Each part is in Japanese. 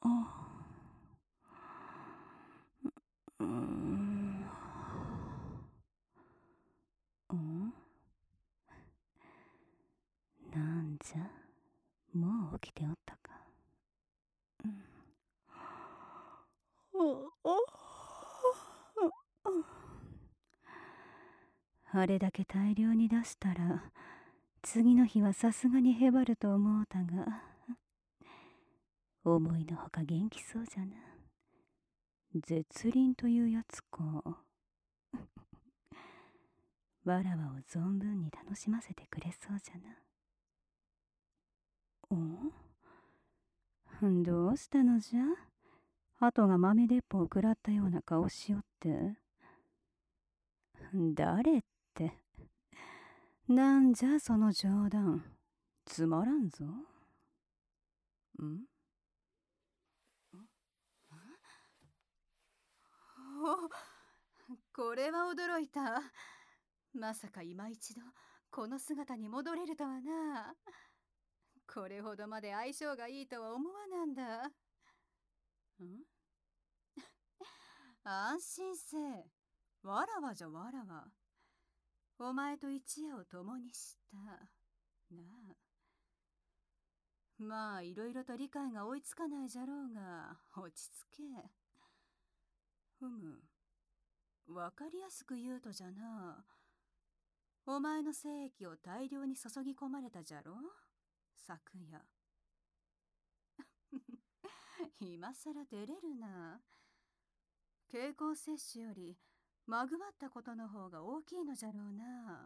うん。なんじゃ、もう起きておったか。あれだけ大量に出したら次の日はさすがにへばると思うたが、思いのほか元気そうじゃな。絶倫というやつか。わらわを存分に楽しませてくれそうじゃな。どうしたのじゃ。鳩が豆鉄砲を食らったような顔しよって。誰って。なんじゃその冗談。つまらんぞ。 これは驚いた。まさか今一度この姿に戻れるとはな。これほどまで相性がいいとは思わなんだ。安心せえ。わらわじゃわらわ。お前と一夜を共にしたなあ。まあいろいろと理解が追いつかないじゃろうが、落ち着け。わかりやすく言うとじゃな。お前の精液を大量に注ぎ込まれたじゃろ、昨夜。今さら照れるな。経口摂取よりまぐわったことの方が大きいのじゃろうな。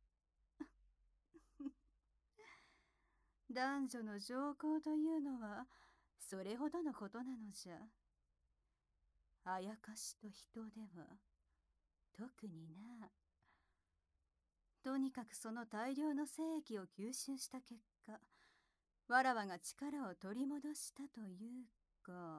男女の情交というのはそれほどのことなのじゃ。あやかしと人では特にな。とにかくその大量の精液を吸収した結果、わらわが力を取り戻したというか、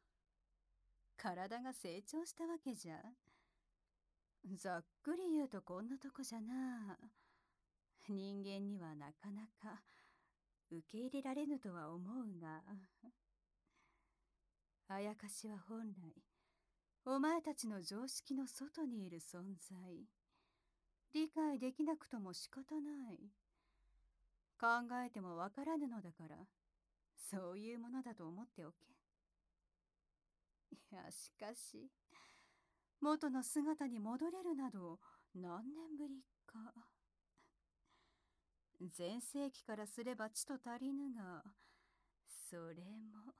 体が成長したわけじゃ。ざっくり言うとこんなとこじゃな。人間にはなかなか受け入れられぬとは思うが、あやかしは本来お前たちの常識の外にいる存在。理解できなくとも仕方ない。考えてもわからぬのだから、そういうものだと思っておけ。いや、しかし元の姿に戻れるなど何年ぶりか。前世紀からすればちと足りぬが、それも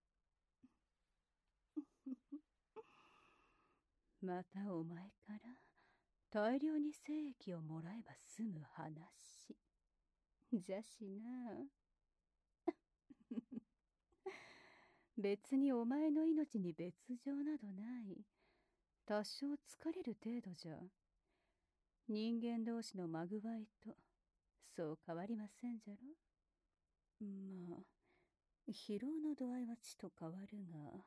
またお前から大量に精液をもらえば済む話じゃしな。別にお前の命に別状などない。多少疲れる程度じゃ。人間同士のまぐわいとそう変わりませんじゃろ。まあ疲労の度合いはちと変わるが、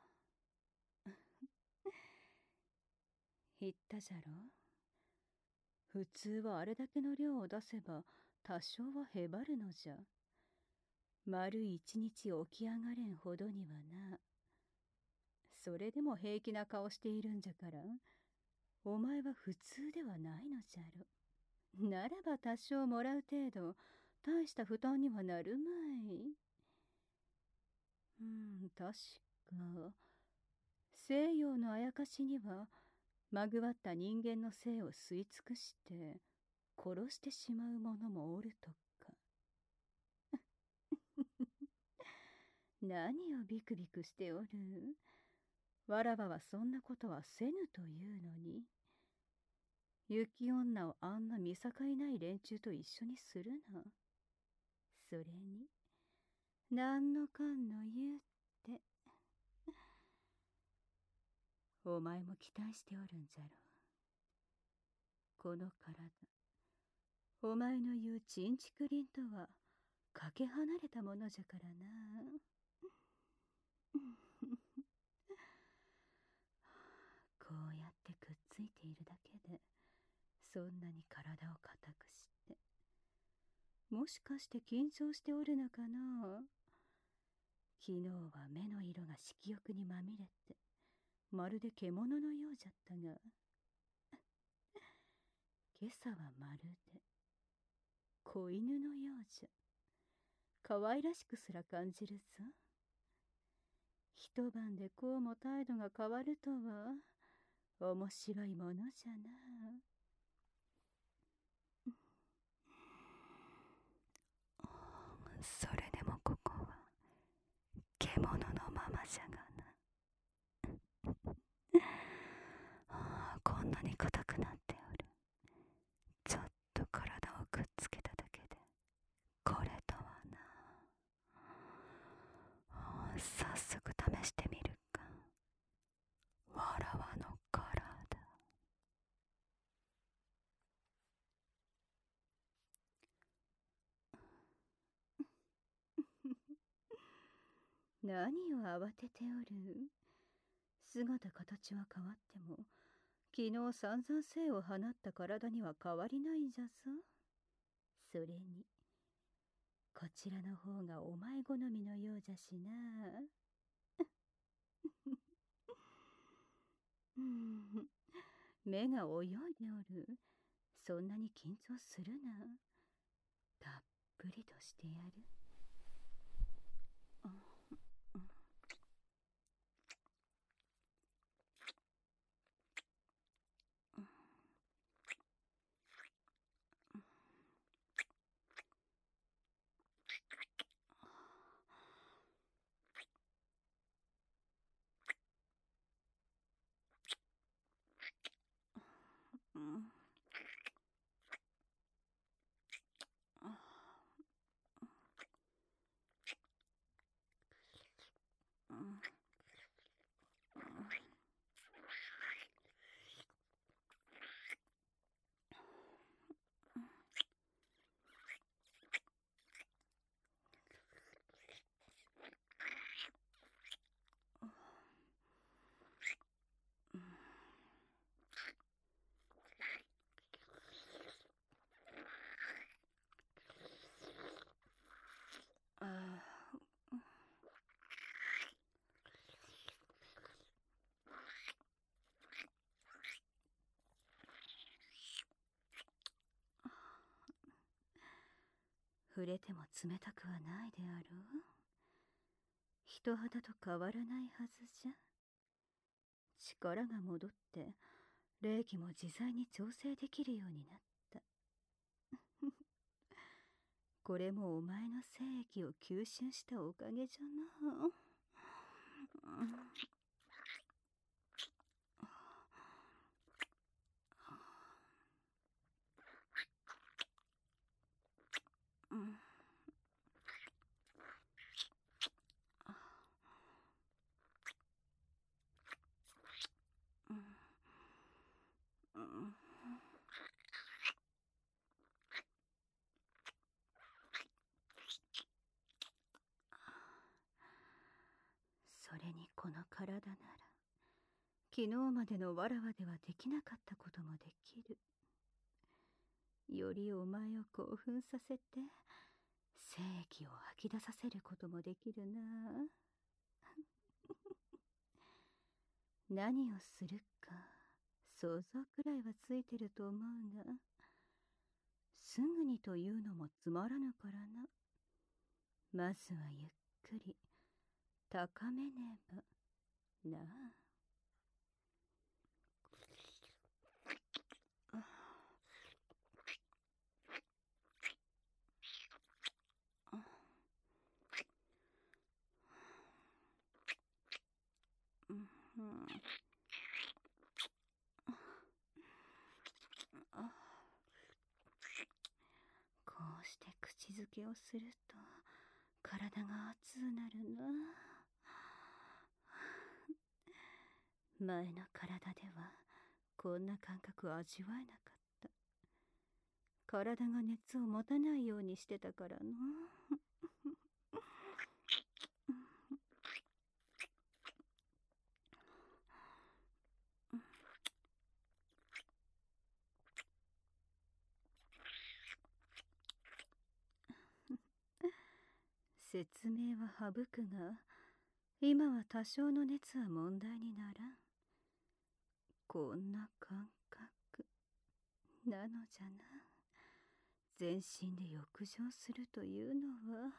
言ったじゃろ。普通はあれだけの量を出せば多少はへばるのじゃ。丸一日起き上がれんほどにはな。それでも平気な顔しているんじゃから、お前は普通ではないのじゃろ。ならば多少もらう程度、大した負担にはなるまい。確か西洋のあやかしにはまぐわった人間の性を吸い尽くして殺してしまう者もおるとか。何をビクビクしておる。わらわはそんなことはせぬというのに。雪女をあんな見境ない連中と一緒にするな。それに何のかんの言うって、お前も期待しておるんじゃろう。この体、お前の言うちんちくりんとはかけ離れたものじゃからな。こうやってくっついているだけでそんなに体を硬くして、もしかして緊張しておるのかな。 昨日は目の色が色欲にまみれて、まるで獣のようじゃったが、今朝はまるで子犬のようじゃ。可愛らしくすら感じるぞ。一晩でこうも態度が変わるとは、面白いものじゃな。 それでもここは獣のままじゃがな。こんなに硬くなっておる。ちょっと体をくっつけただけでこれとはな。早速試してみるか。わらわの体。 何を慌てておる。姿形は変わっても、昨日散々精を放った体には変わりないんじゃぞ。それに、こちらの方がお前好みのようじゃしな。目が泳いでおる。そんなに緊張するな。たっぷりとしてやる。触れても冷たくはないであろう。人肌と変わらないはずじゃ。力が戻って霊気も自在に調整できるようになった。これもお前の精液を吸収したおかげじゃな。それにこの体なら、昨日までのわらわではできなかったこともできる。よりお前を興奮させて、精液を吐き出させることもできるな。何をするか、想像くらいはついてると思うが、すぐにというのもつまらぬからな。まずはゆっくり、高めねば、なあ。こうして口づけをすると体が熱うなるな。前の体ではこんな感覚を味わえなかった。体が熱を持たないようにしてたからの。説明は省くが、 今は多少の熱は問題にならん。こんな感覚なのじゃな。全身で浴場するというのは。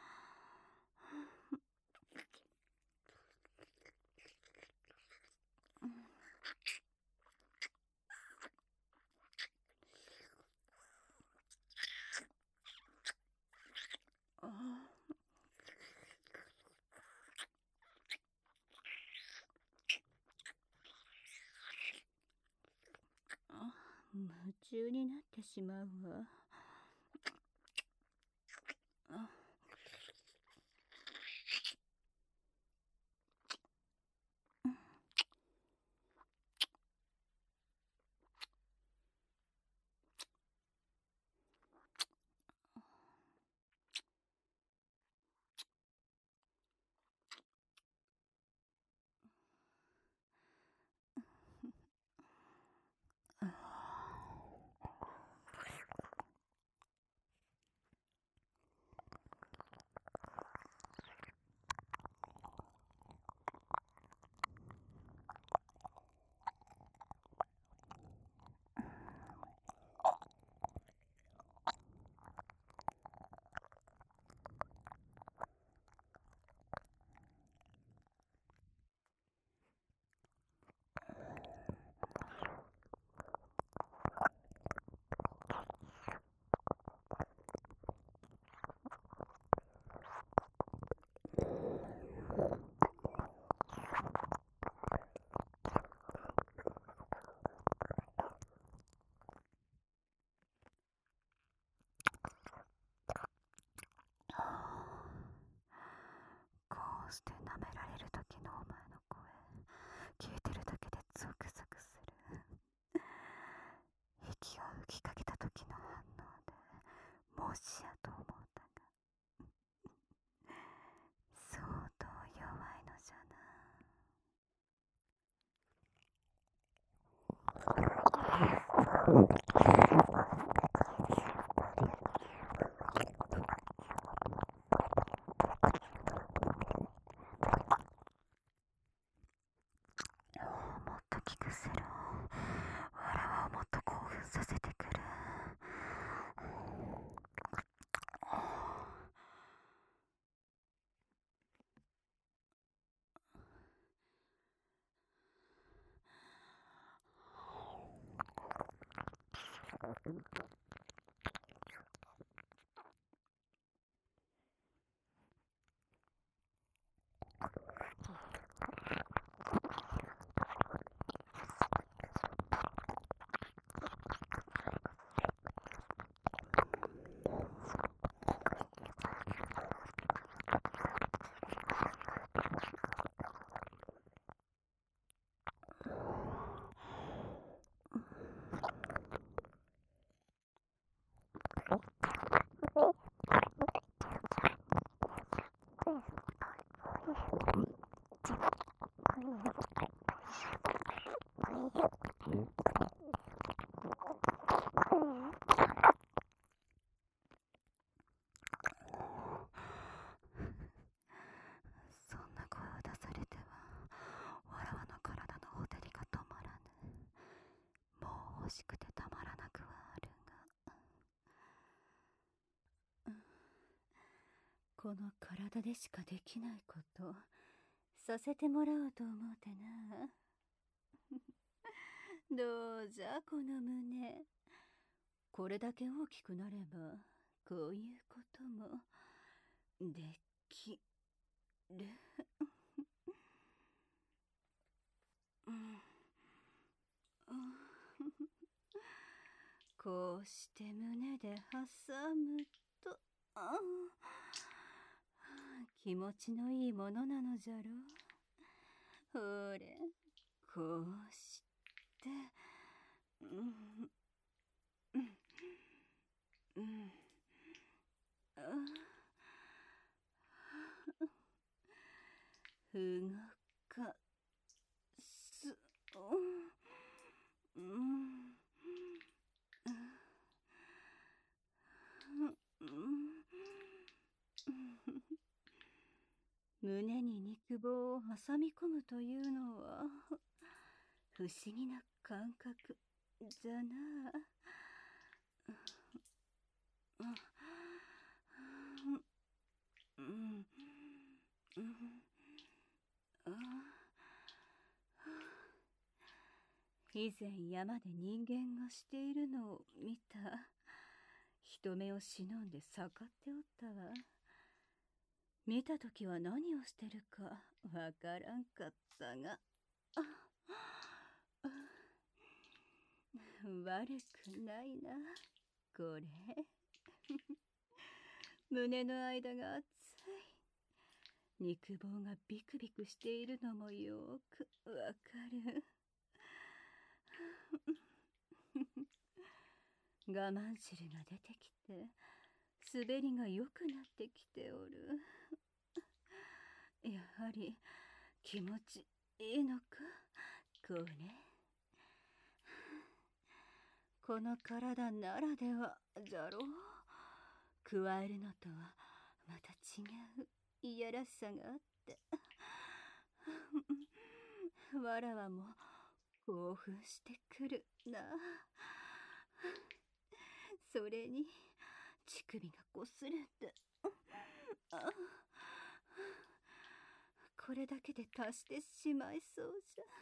夢中になってしまうわ。 こうして舐められる時のお前の声、聞いてるだけでゾクゾクする。息を吹きかけた時の反応でもしやと思ったが、相当弱いのじゃな。もっと聞くせろ。わらわをもっと興奮させてくる。そんな声を出されてはわらわの体のほてりが止まらぬ。もう欲しくてたまらなくはあるが、 この体でしかできないことさせてもらおうと思うてな。どうじゃこの胸。これだけ大きくなればこういうこともできる。こうして胸で挟むと、気持ちのいいものなのじゃろう。ほれ、こうして、動かす。胸に肉肉棒を挟み込むというのは不思議な感覚じゃな。以前山で人間がしているのを見た。人目を忍んで盛っておったわ。見たときは何をしてるかわからんかったが、悪くないな、これ。胸の間が熱い。肉棒がビクビクしているのもよくわかる。我慢汁が出てきて、滑りが良くなってきておる。やはり気持ちいいのか、これ。この体ならではじゃろう。加えるのとはまた違ういやらしさがあって、わらわも興奮してくるな。それに乳首がこすれて、これだけで達してしまいそうじゃ。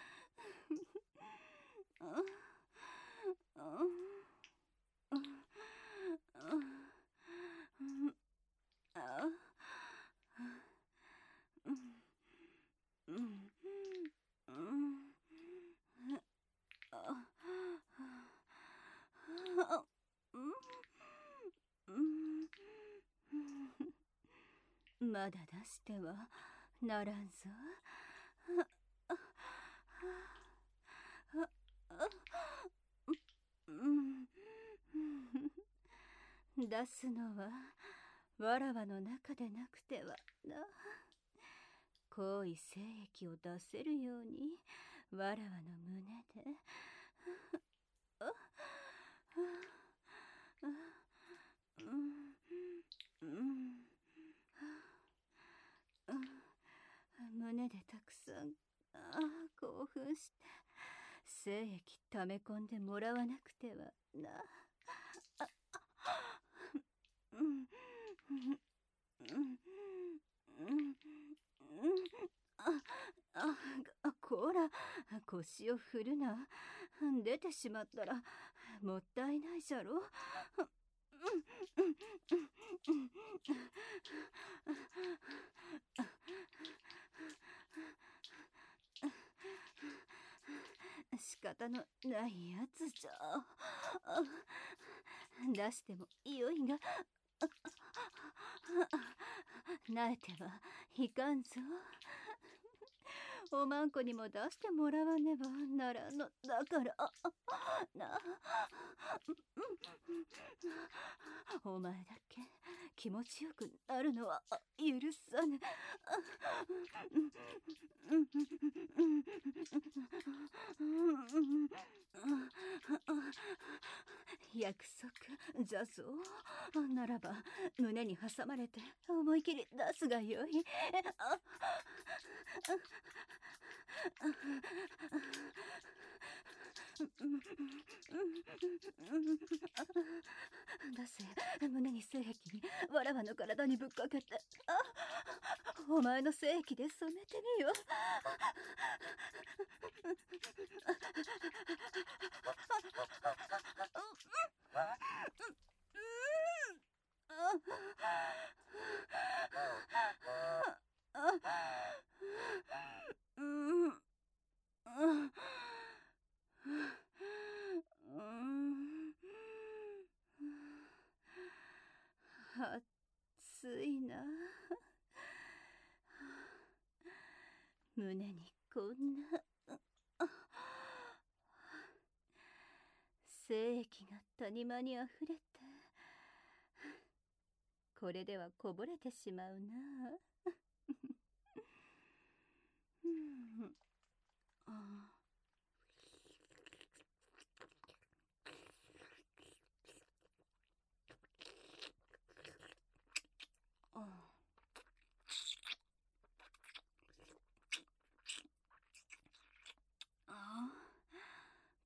まだ出してはならんぞ。出すのはわらわの中でなくてはな。行為精液を出せるようにわらわの胸で胸でたくさん興奮して精液溜め込んでもらわなくてはな。こら、腰を振るな。出てしまったらもったいないじゃろ。仕方のないやつじゃ。出してもよいが、慣れてはいかんぞ。おまんこにも出してもらわねばならんのだからな。お前だけ気持ちよくなるのは許さぬ。約束じゃぞ。ならば胸に挟まれて思い切り出すがよい。出せ、胸に精液にわらわの体にぶっかけて、お前の精液で染めてみよ。暑いな。胸にこんな精液が谷間にあふれて、これではこぼれてしまうな。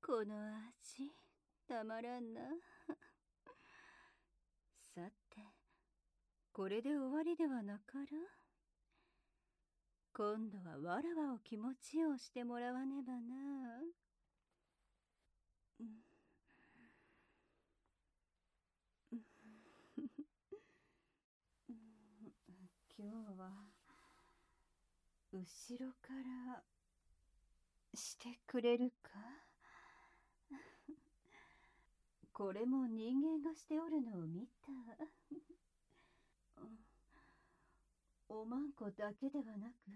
この味、たまらんな。さて、これで終わりではなかろう。今度はわらわを気持ちようしてもらわねばな。今日は後ろからしてくれるか？これも人間がしておるのを見た。おまんこだけではなく、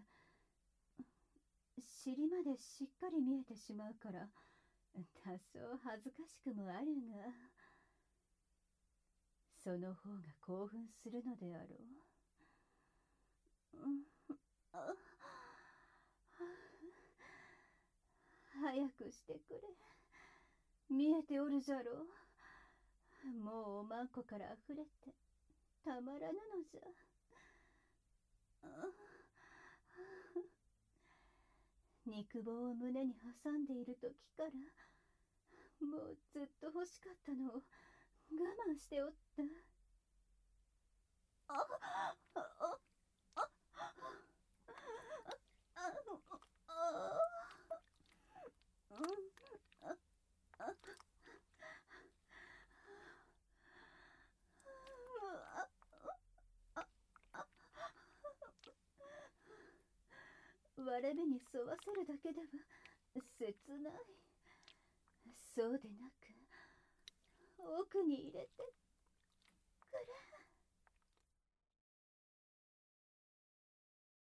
尻までしっかり見えてしまうから、多少恥ずかしくもあるが、その方が興奮するのであろう。早くしてくれ。見えておるじゃろう。もうおまんこからあふれてたまらぬのじゃ。肉棒を胸に挟んでいる時から、もうずっと欲しかったのを我慢しておった。わらびに沿わせるだけでは切ない。そうでなく、奥に入れてくれ。